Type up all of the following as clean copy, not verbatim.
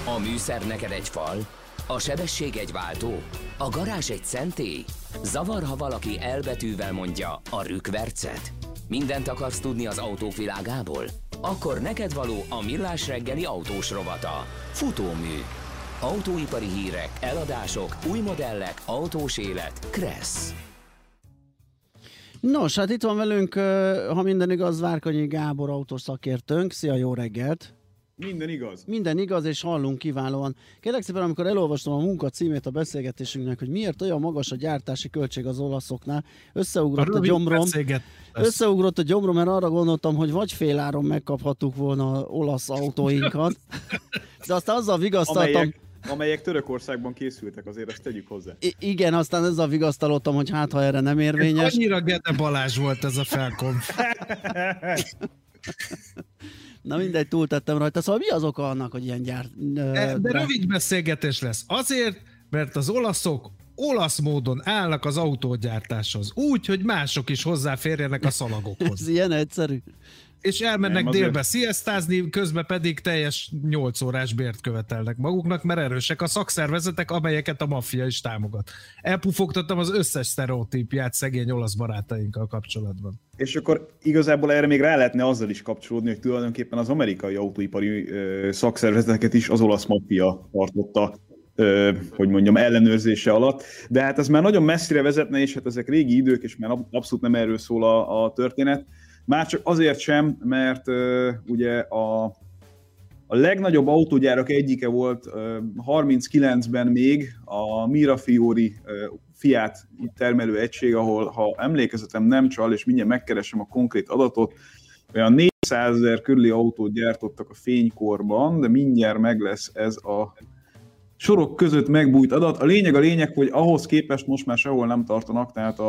A műszer neked egy fal, a sebesség egy váltó, a garázs egy szentély. Zavar, ha valaki elbetűvel mondja a rükvercet. Mindent akarsz tudni az autók világából? Akkor neked való a Millás reggeli autós rovata. Futómű. Autóipari hírek, eladások, új modellek, autós élet. Kressz. Nos, hát itt van velünk, ha minden igaz, Várkonyi Gábor autószakértőnk. Szia, jó reggelt! Minden igaz. Minden igaz, és hallunk kiválóan. Kérlek szépen, amikor elolvastam a munka címét a beszélgetésünknek, hogy miért olyan magas a gyártási költség az olaszoknál, összeugrott a gyomrom, mert arra gondoltam, hogy vagy féláron megkaphattuk volna olasz autóinkat, de aztán azzal vigasztaltam... Amelyek Törökországban készültek, azért azt tegyük hozzá. Igen, aztán ezzel vigasztalottam, hogy hát ha erre nem érvényes. Annyira Gede Balázs volt ez a felkonf. Na mindegy, túltettem rajta. Szóval mi az oka annak, hogy ilyen De rövid beszélgetés lesz. Azért, mert az olaszok olasz módon állnak az autógyártáshoz. Úgy, hogy mások is hozzáférjenek a szalagokhoz. Ez ilyen egyszerű. És elmennek délbe sziasztázni, közben pedig teljes 8 órás bért követelnek maguknak, mert erősek a szakszervezetek, amelyeket a maffia is támogat. Elpufogtattam az összes sztereotípiát szegény olasz barátainkkal kapcsolatban. És akkor igazából erre még rá lehetne azzal is kapcsolódni, hogy tulajdonképpen az amerikai autóipari szakszervezeteket is az olasz maffia tartotta, hogy mondjam, ellenőrzése alatt. De hát ez már nagyon messzire vezetne, és hát ezek régi idők, és már abszolút nem erről szól a történet. Már csak azért sem, mert ugye a legnagyobb autógyárak egyike volt 39-ben még a Mirafiori Fiat termelő egység, ahol, ha emlékezetem nem csal, és mindjárt megkeresem a konkrét adatot, olyan 400 000 körüli autót gyártottak a fénykorban, de mindjárt meg lesz ez a sorok között megbújt adat. A lényeg, hogy ahhoz képest most már sehol nem tartanak, tehát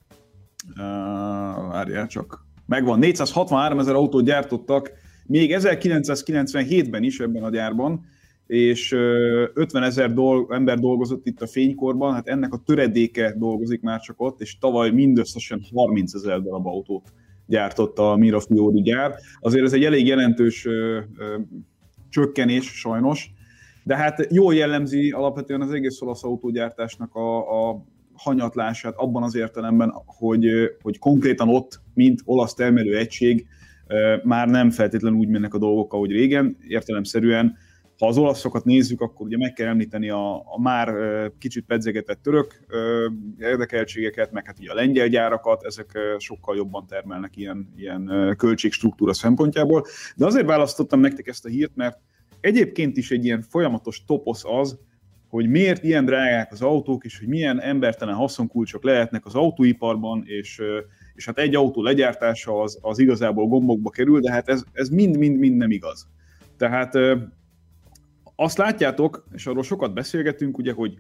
várjál csak... Megvan, 463 000 autót gyártottak még 1997-ben is ebben a gyárban, és 50 000 ember dolgozott itt a fénykorban, hát ennek a töredéke dolgozik már csak ott, és tavaly mindösszesen 30 000 darab autót gyártott a Mirafiori gyár. Azért ez egy elég jelentős csökkenés sajnos, de hát jól jellemzi alapvetően az egész olasz autógyártásnak a hanyatlását abban az értelemben, hogy konkrétan ott, mint olasz termelő egység, már nem feltétlenül úgy mennek a dolgok, ahogy régen. Értelemszerűen, ha az olaszokat nézzük, akkor ugye meg kell említeni a már kicsit pedzegetett török érdekeltségeket, meg hát ugye a lengyel gyárakat, ezek sokkal jobban termelnek ilyen költségstruktúra szempontjából. De azért választottam nektek ezt a hírt, mert egyébként is egy ilyen folyamatos toposz az, hogy miért ilyen drágák az autók, és hogy milyen embertelen haszonkulcsok lehetnek az autóiparban, és hát egy autó legyártása az igazából gombokba kerül, de hát ez mind nem igaz. Tehát azt látjátok, és arról sokat beszélgetünk, ugye, hogy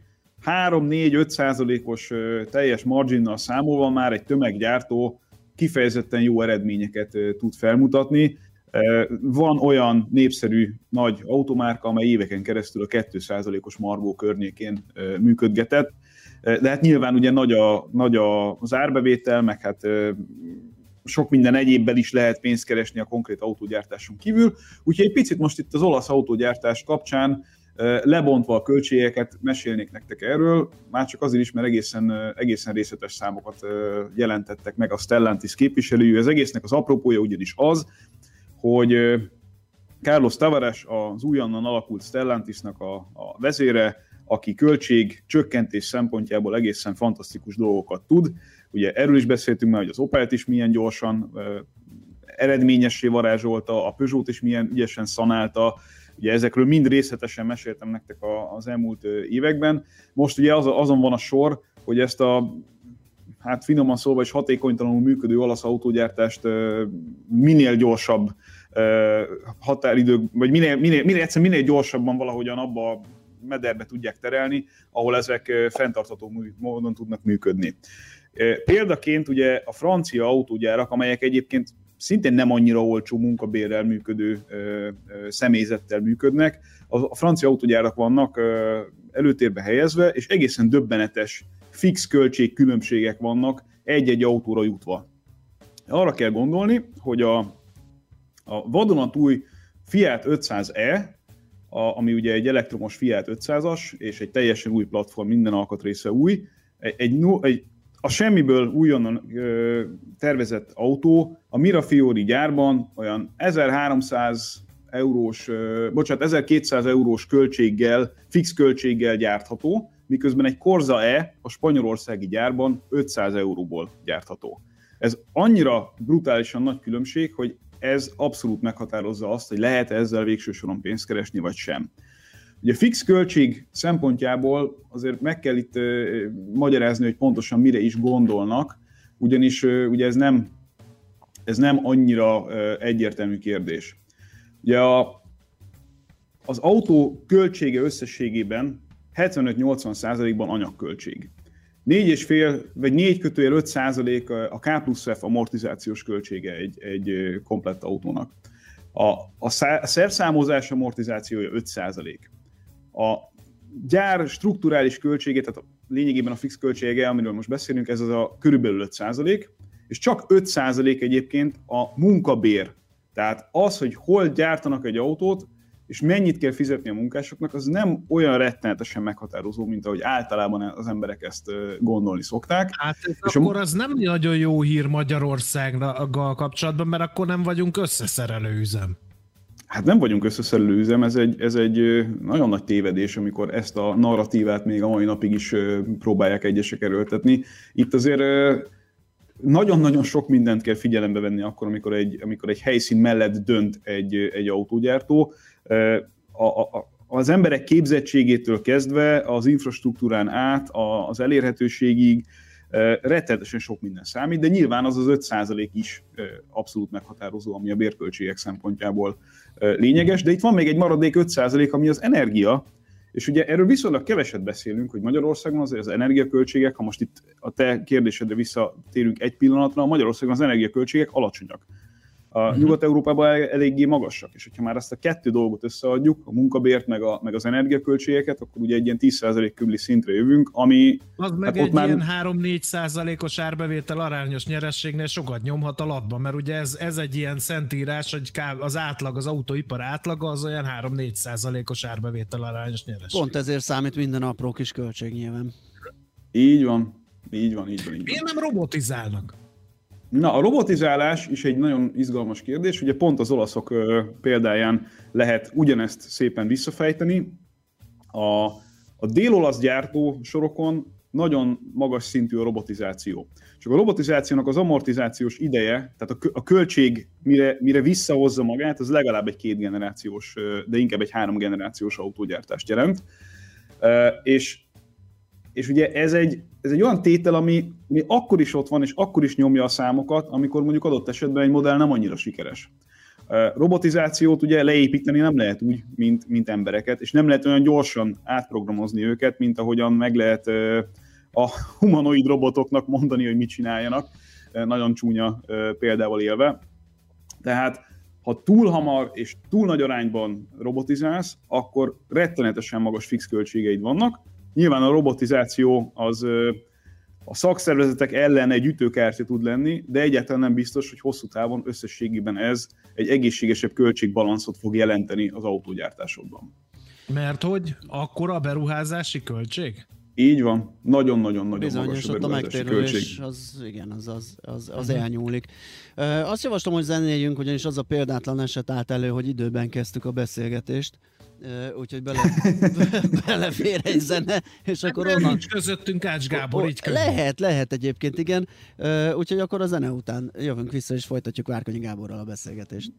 3-4-5% teljes marginnal számolva már egy tömeggyártó kifejezetten jó eredményeket tud felmutatni. Van olyan népszerű nagy automárka, amely éveken keresztül a 2%-os margó környékén működgetett, de hát nyilván ugye nagy az árbevétel, meg hát sok minden egyébben is lehet pénzt keresni a konkrét autógyártáson kívül, úgyhogy egy picit most itt az olasz autógyártás kapcsán lebontva a költségeket mesélnék nektek erről, már csak azért is, mert egészen részletes számokat jelentettek meg a Stellantis képviselői. Az egésznek az apropója ugyanis az, hogy Carlos Tavares, az újonnan alakult Stellantisnak a vezére, aki költség csökkentés szempontjából egészen fantasztikus dolgokat tud. Ugye erről is beszéltünk már, hogy az Opelt is milyen gyorsan eredményessé varázsolta, a Peugeot is milyen ügyesen szanálta. Ugye ezekről mind részletesen meséltem nektek az elmúlt években. Most ugye azon van a sor, hogy ezt a hát finoman szólva is hatékonytalanul működő olasz autógyártást minél gyorsabb határidők, vagy minél gyorsabban valahogyan abba a mederbe tudják terelni, ahol ezek fenntartható módon tudnak működni. Példaként ugye a francia autógyárak, amelyek egyébként szintén nem annyira olcsó munkabérrel működő személyzettel működnek, a francia autógyárak vannak előtérbe helyezve, és egészen döbbenetes fix költségkülönbségek vannak egy-egy autóra jutva. Arra kell gondolni, hogy a vadonatúj Fiat 500e ami ugye egy elektromos Fiat 500-as, és egy teljesen új platform, minden alkatrésze új. A semmiből újonnan tervezett autó a Mirafiori gyárban olyan 1200 eurós költséggel, fix költséggel gyártható, miközben egy Corsa E a spanyolországi gyárban 500 euróból gyártható. Ez annyira brutálisan nagy különbség, hogy ez abszolút meghatározza azt, hogy lehet ezzel végső soron pénzt keresni, vagy sem. Ugye a fix költség szempontjából azért meg kell itt magyarázni, hogy pontosan mire is gondolnak, ugyanis ugye ez nem annyira egyértelmű kérdés. Ugye az autó költsége összességében 75-80%-ban anyagköltség. 4,5 vagy 4/5% a K+F amortizációs költsége egy komplett autónak. A szerszámozás amortizációja 5%. A gyár strukturális költsége, tehát lényegében a fix költsége, amiről most beszélünk, ez az a körülbelül 5%, és csak 5% egyébként a munkabér. Tehát az, hogy hol gyártanak egy autót, és mennyit kell fizetni a munkásoknak, az nem olyan rettenetesen meghatározó, mint ahogy általában az emberek ezt gondolni szokták. Hát és akkor az nem nagyon jó hír Magyarországgal kapcsolatban, mert akkor nem vagyunk összeszerelő üzem. Hát nem vagyunk összeszerelő üzem, ez egy nagyon nagy tévedés, amikor ezt a narratívát még a mai napig is próbálják egyesek erőltetni. Itt azért nagyon-nagyon sok mindent kell figyelembe venni akkor, amikor egy helyszín mellett dönt egy autógyártó. Az emberek képzettségétől kezdve az infrastruktúrán át, az elérhetőségig rettenetesen sok minden számít, de nyilván az 5% is abszolút meghatározó, ami a bérköltségek szempontjából lényeges, de itt van még egy maradék 5%, ami az energia, és ugye erről viszonylag keveset beszélünk, hogy Magyarországon azért az energiaköltségek, ha most itt a te kérdésedre visszatérünk egy pillanatra, Magyarországon az energiaköltségek alacsonyak. A Nyugat-Európában eléggé magasak, és hogyha már ezt a kettő dolgot összeadjuk, a munkabért meg az energiaköltségeket, akkor ugye egy ilyen 10% körüli szintre jövünk, ami... Az meg egy ilyen 3-4%-os árbevétel arányos nyerességnél sokat nyomhat a latban, mert ugye ez egy ilyen szentírás, hogy az átlag, az autóipar átlaga az olyan 3-4%-os árbevétel arányos nyeresség. Pont ezért számít minden apró kis költség nyilván. Így van. Miért nem robotizálnak? Na, a robotizálás is egy nagyon izgalmas kérdés. Ugye pont az olaszok példáján lehet ugyanezt szépen visszafejteni. A dél-olasz gyártó sorokon nagyon magas szintű a robotizáció. Csak a robotizációnak az amortizációs ideje, tehát a költség, mire visszahozza magát, az legalább egy 2 generációs, de inkább egy 3 generációs autógyártást jelent. És ugye ez egy olyan tétel, ami akkor is ott van, és akkor is nyomja a számokat, amikor mondjuk adott esetben egy modell nem annyira sikeres. Robotizációt ugye leépíteni nem lehet úgy, mint embereket, és nem lehet olyan gyorsan átprogramozni őket, mint ahogyan meg lehet a humanoid robotoknak mondani, hogy mit csináljanak, nagyon csúnya példával élve. Tehát ha túl hamar és túl nagy arányban robotizálsz, akkor rettenetesen magas fix költségeid vannak. Nyilván a robotizáció az a szakszervezetek ellen egy ütőkártya tud lenni, de egyáltalán nem biztos, hogy hosszú távon összességében ez egy egészségesebb költségbalanszot fog jelenteni az autógyártásodban. Mert hogy akkora a beruházási költség? Így van, nagyon-nagyon magas bizonyos, a beruházási költség. Az elnyúlik. Azt javaslom, hogy zenéljünk, ugyanis az a példátlan eset állt elő, hogy időben kezdtük a beszélgetést. Úgyhogy belefér egy zene, és akkor onnan... Nincs közöttünk Ács Gábor, így lehet egyébként, igen. Úgyhogy akkor a zene után jövünk vissza, és folytatjuk Várkonyi Gáborral a beszélgetést.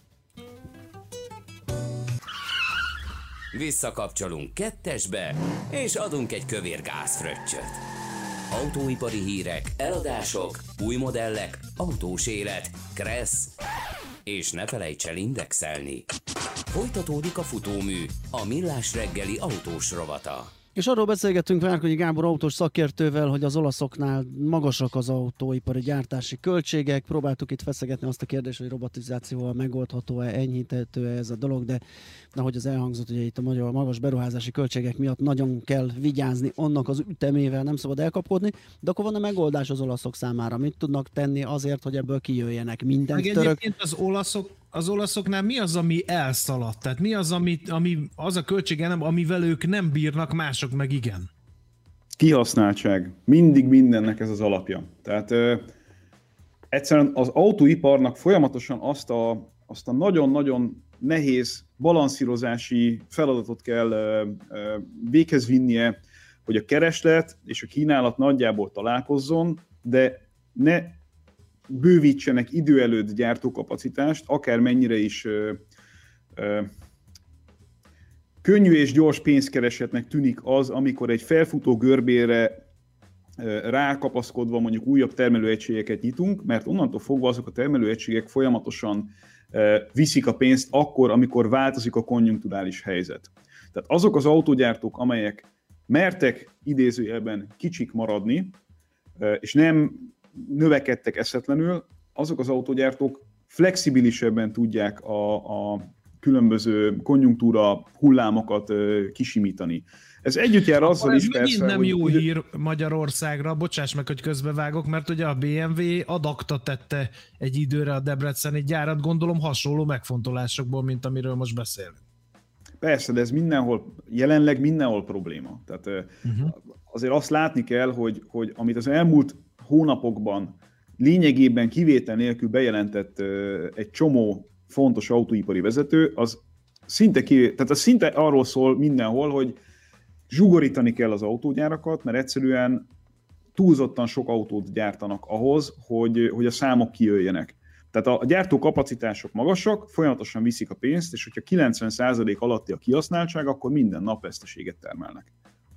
Visszakapcsolunk 2-esbe, és adunk egy kövér gázfröccsöt. Autóipari hírek, eladások, új modellek, autós élet, kressz, és ne felejts el indexelni. Folytatódik a futómű, a Millás reggeli autós rovata. És arról beszélgettünk Várkonyi Gábor autós szakértővel, hogy az olaszoknál magasak az autóipari gyártási költségek. Próbáltuk itt feszegetni azt a kérdést, hogy robotizációval megoldható-e, enyhíthető-e ez a dolog, de ahogy az elhangzott, ugye itt a magas beruházási költségek miatt nagyon kell vigyázni, annak az ütemével nem szabad elkapkodni, de akkor van-e megoldás az olaszok számára? Mit tudnak tenni azért, hogy ebből kijöjjenek? Mindent egyébként az olaszok az olaszoknál mi az, ami elszaladt? Tehát mi az, ami az a költségelem, amivel ők nem bírnak, mások meg igen? Kihasználtság. Mindig mindennek ez az alapja. Tehát egyszerűen az autóiparnak folyamatosan azt a nagyon-nagyon nehéz balanszírozási feladatot kell véghez vinnie, hogy a kereslet és a kínálat nagyjából találkozzon, de ne bővítsenek idő előtt gyártókapacitást, akármennyire is könnyű és gyors pénzkeresetnek tűnik az, amikor egy felfutó görbére rákapaszkodva mondjuk újabb termelőegységeket nyitunk, mert onnantól fogva azok a termelőegységek folyamatosan viszik a pénzt akkor, amikor változik a konjunkturális helyzet. Tehát azok az autógyártók, amelyek mertek idézőjelben kicsik maradni, és nem növekedtek eszetlenül, azok az autógyártók flexibilisebben tudják a különböző konjunktúra hullámokat kisimítani. Ez együtt jár azzal is persze, nem jó hír Magyarországra, bocsáss meg, hogy közbevágok, mert ugye a BMW adakta tette egy időre a debreceni gyárat, gondolom hasonló megfontolásokból, mint amiről most beszélünk. Persze, de ez jelenleg mindenhol probléma. Tehát azért azt látni kell, hogy amit az elmúlt hónapokban lényegében kivétel nélkül bejelentett egy csomó fontos autóipari vezető, az szinte arról szól mindenhol, hogy zsugorítani kell az autógyárakat, mert egyszerűen túlzottan sok autót gyártanak ahhoz, hogy a számok kijöjjenek. Tehát a gyártó kapacitások magasak, folyamatosan viszik a pénzt, és hogyha 90% alatti a kihasználtság, akkor minden nap veszteséget termelnek.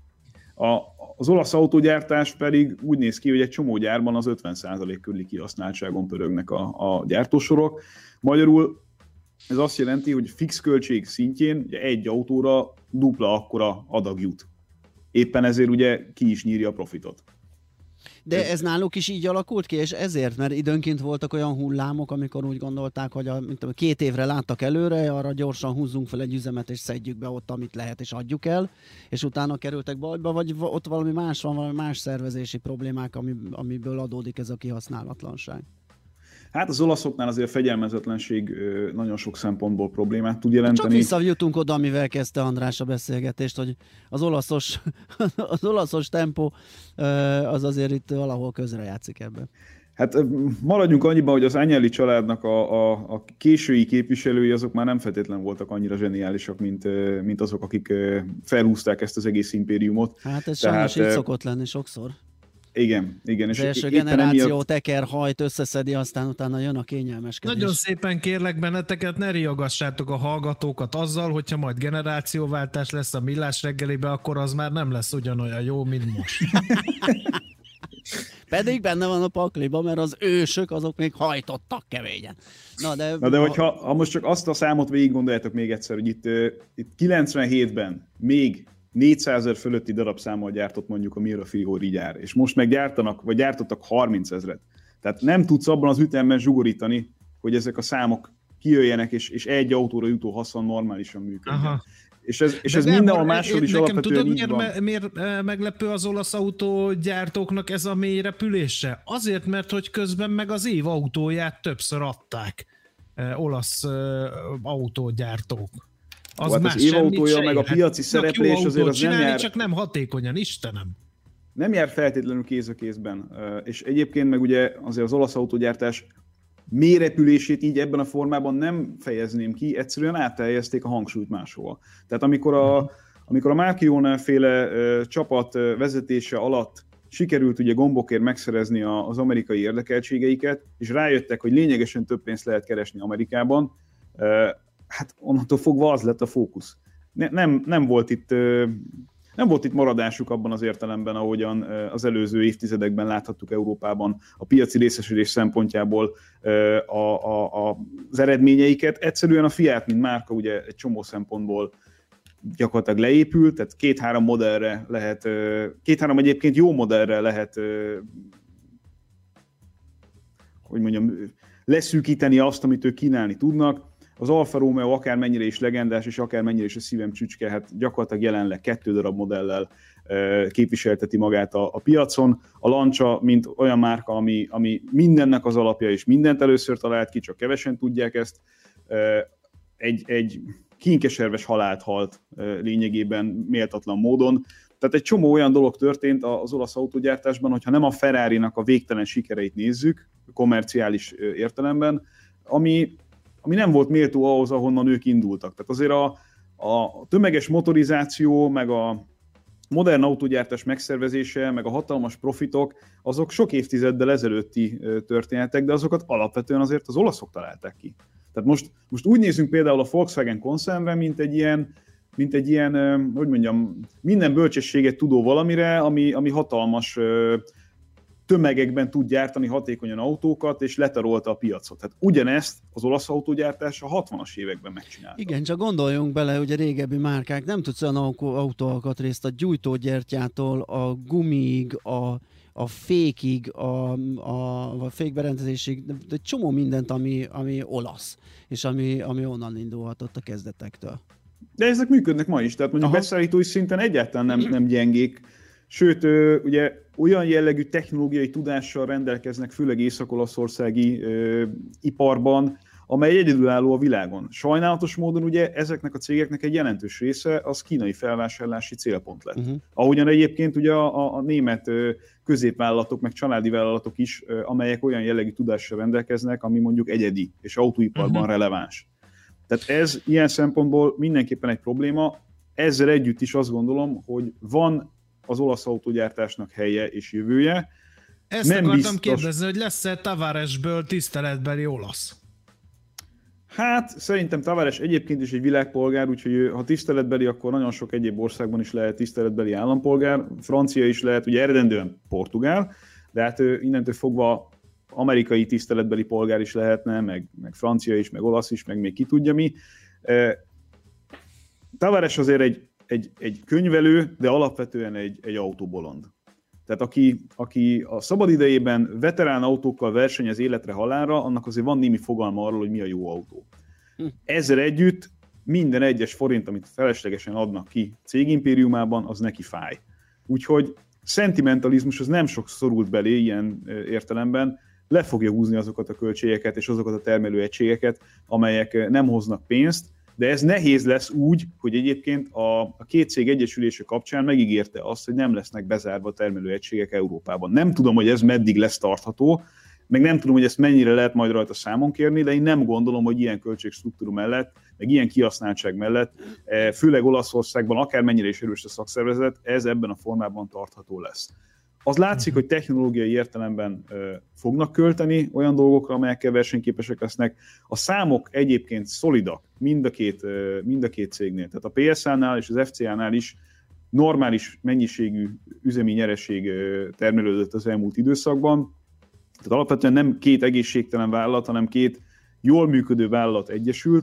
Az olasz autógyártás pedig úgy néz ki, hogy egy csomó gyárban az 50% körüli kihasználtságon pörögnek a gyártósorok. Magyarul ez azt jelenti, hogy fix költség szintjén ugye egy autóra dupla akkora adag jut. Éppen ezért ugye ki is nyírja a profitot. De ez náluk is így alakult ki, és ezért, mert időnként voltak olyan hullámok, amikor úgy gondolták, hogy 2 évre láttak előre, arra gyorsan húzzunk fel egy üzemet, és szedjük be ott, amit lehet, és adjuk el, és utána kerültek bajba, vagy ott valami más van, valami más szervezési problémák, amiből adódik ez a kihasználatlanság. Hát az olaszoknál azért a fegyelmezetlenség nagyon sok szempontból problémát tud jelenteni. Csak visszajutunk oda, amivel kezdte András a beszélgetést, hogy az olaszos tempó az azért itt valahol közrejátszik ebben. Hát maradjunk annyiban, hogy az Agnelli családnak a késői képviselői azok már nem feltétlenül voltak annyira zseniálisak, mint azok, akik felhúzták ezt az egész impériumot. Hát ez sajnos így szokott lenni sokszor. Igen. Az első generáció teker, hajt, összeszedi, aztán utána jön a kényelmeskedés. Nagyon szépen kérlek benneteket, ne riogassátok a hallgatókat azzal, hogyha majd generációváltás lesz a Millás reggelibe, akkor az már nem lesz ugyanolyan jó, mint most. Pedig benne van a pakliba, mert az ősök azok még hajtottak keményen. Na de hogyha most csak azt a számot végig gondoljátok még egyszer, hogy itt 97-ben még 400 000 fölötti darabszámmal gyártott mondjuk a Mirafiori gyár, és most meg gyártottak 30 000-et. Tehát nem tudsz abban az ütemben zsugorítani, hogy ezek a számok kijöjjenek, és egy autóra jutó haszon normálisan működjön. És ez mindenhol máshol is alapvetően így van. Miért meglepő az olasz autógyártóknak ez a mély repülése? Azért, mert hogy közben meg az év autóját többször adták olasz autógyártók. Az évautója, meg a piaci szereplés azért az csinálni, nem jár... csak nem hatékonyan, Istenem. Nem jár feltétlenül kéz a kézben. És egyébként meg ugye azért az olasz autógyártás mélyrepülését így ebben a formában nem fejezném ki, egyszerűen áthelyezték a hangsúlyt máshol. Tehát amikor a Marchionne féle csapat vezetése alatt sikerült ugye gombokért megszerezni az amerikai érdekeltségeiket, és rájöttek, hogy lényegesen több pénzt lehet keresni Amerikában, hát onnantól fogva az lett a fókusz. Nem volt itt maradásuk abban az értelemben, ahogyan az előző évtizedekben láthattuk Európában a piaci részesedés szempontjából az eredményeiket. Egyszerűen a Fiat, mint márka ugye egy csomó szempontból gyakorlatilag leépült, tehát 2-3 modellre lehet, 2-3 egyébként jó modellre lehet, hogy mondjam, leszűkíteni azt, amit ők kínálni tudnak. Az Alfa Romeo akármennyire is legendás, és akármennyire is a szívem csücske, hát gyakorlatilag jelenleg 2 darab modellel képviselteti magát a piacon. A Lancia, mint olyan márka, ami mindennek az alapja, és mindent először talált ki, csak kevesen tudják ezt. egy kinkeserves halált halt lényegében méltatlan módon. Tehát egy csomó olyan dolog történt az olasz autógyártásban, hogyha nem a Ferrari-nak a végtelen sikereit nézzük, kommerciális értelemben, ami nem volt méltó ahhoz, ahonnan ők indultak. Tehát azért a tömeges motorizáció, meg a modern autógyártás megszervezése, meg a hatalmas profitok, azok sok évtizeddel ezelőtti történetek, de azokat alapvetően azért az olaszok találták ki. Tehát most úgy nézünk például a Volkswagen koncernre, mint egy ilyen, hogy mondjam, minden bölcsességet tudó valamire, ami hatalmas tömegekben tud gyártani hatékonyan autókat, és letarolta a piacot. Tehát ugyanezt az olasz autógyártás a 60-as években megcsinálta. Igen, csak gondoljunk bele, hogy a régebbi márkák nem tudsz olyan autóalkatrészt a gyújtógyertyától, a gumiig, a fékig, a fékberendezésig, egy csomó mindent, ami olasz, és ami onnan indulhatott a kezdetektől. De ezek működnek ma is, tehát mondjuk beszállítói szinten egyáltalán nem gyengék, sőt, ugye olyan jellegű technológiai tudással rendelkeznek, főleg észak-olaszországi iparban, amely egyedülálló a világon. Sajnálatos módon ugye ezeknek a cégeknek egy jelentős része az kínai felvásárlási célpont lett. Ahogyan egyébként ugye a német középvállalatok, meg családi vállalatok is, amelyek olyan jellegű tudással rendelkeznek, ami mondjuk egyedi és autóiparban releváns. Tehát ez ilyen szempontból mindenképpen egy probléma. Ezzel együtt is azt gondolom, hogy van az olasz autógyártásnak helye és jövője. Ezt nem akartam kérdezni, hogy lesz-e Tavaresből tiszteletbeli olasz? Hát szerintem Tavares egyébként is egy világpolgár, úgyhogy ha tiszteletbeli, akkor nagyon sok egyéb országban is lehet tiszteletbeli állampolgár. Francia is lehet, ugye eredendően portugál, de hát innentől fogva amerikai tiszteletbeli polgár is lehetne, meg francia is, meg olasz is, meg még ki tudja mi. Tavares azért egy könyvelő, de alapvetően egy autóbolond. Tehát aki a szabadidejében veterán autókkal versenyez életre halálra, annak azért van némi fogalma arról, hogy mi a jó autó. Ezzel együtt minden egyes forint, amit feleslegesen adnak ki cégimpériumában, az neki fáj. Úgyhogy szentimentalizmus az nem sok szorult belé ilyen értelemben, le fogja húzni azokat a költségeket és azokat a termelőegységeket, amelyek nem hoznak pénzt, de ez nehéz lesz úgy, hogy egyébként a két cég egyesülése kapcsán megígérte azt, hogy nem lesznek bezárva termelőegységek Európában. Nem tudom, hogy ez meddig lesz tartható, meg nem tudom, hogy ezt mennyire lehet majd rajta számon kérni, de én nem gondolom, hogy ilyen költségstruktúra mellett, meg ilyen kihasználtság mellett, főleg Olaszországban, akármennyire is erős a szakszervezet, ez ebben a formában tartható lesz. Az látszik, hogy technológiai értelemben fognak költeni olyan dolgokra, amelyekkel versenyképesek lesznek. A számok egyébként szolidak mind a két cégnél. Tehát a PSA-nál és az FCA-nál is normális mennyiségű üzemi nyereség termelődött az elmúlt időszakban. Tehát alapvetően nem két egészségtelen vállalat, hanem két jól működő vállalat egyesült.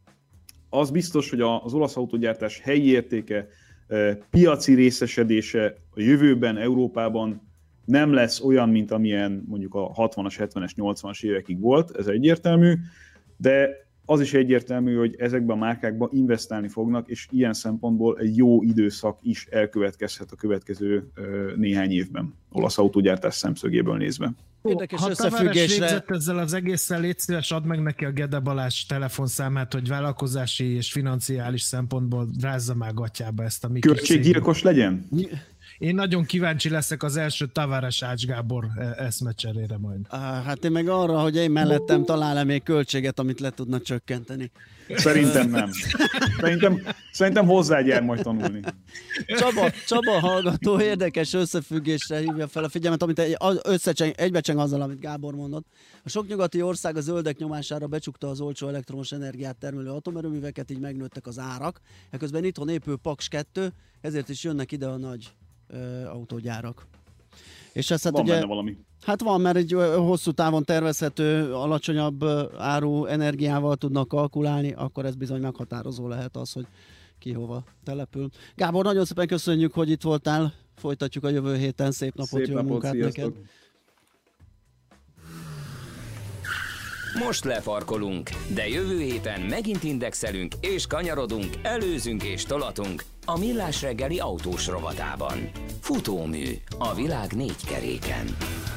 Az biztos, hogy az olasz autógyártás helyi értéke, piaci részesedése a jövőben Európában nem lesz olyan, mint amilyen mondjuk a 60-as, 70-es, 80-as évekig volt, ez egyértelmű, de az is egyértelmű, hogy ezekben a márkákban investálni fognak, és ilyen szempontból egy jó időszak is elkövetkezhet a következő néhány évben, olasz autógyártás szemszögéből nézve. Érdekes ha Tavares végzett ezzel az egészen, légy szíves, add meg neki a Gede Balázs telefonszámát, hogy vállalkozási és financiális szempontból rázza már gatyába ezt a mi költséggyilkos legyen? Én nagyon kíváncsi leszek az első Tavares Ács Gábor eszmecserére majd. Hát én meg arra, hogy én mellettem talál-e még költséget, amit le tudna csökkenteni. Szerintem nem. Szerintem hozzád jár majd tanulni. Csaba hallgató érdekes összefüggésre hívja fel a figyelmet, amit egybecseng azzal, amit Gábor mondott. A sok nyugati ország a zöldek nyomására becsukta az olcsó elektromos energiát termelő atomerőműveket, így megnőttek az árak. Eközben itthon épül Paks 2, ezért is jönnek ide a nagy autógyárak. És ez hát van ugye, benne valami. Hát van, mert egy hosszú távon tervezhető, alacsonyabb áru energiával tudnak kalkulálni, akkor ez bizony meghatározó lehet az, hogy ki hova települ. Gábor, nagyon szépen köszönjük, hogy itt voltál. Folytatjuk a jövő héten. Szép napot, jó munkát neked. Most lefarkolunk, de jövő héten megint indexelünk és kanyarodunk, előzünk és tolatunk a Millás reggeli autós rovatában. Futómű a világ 4 keréken.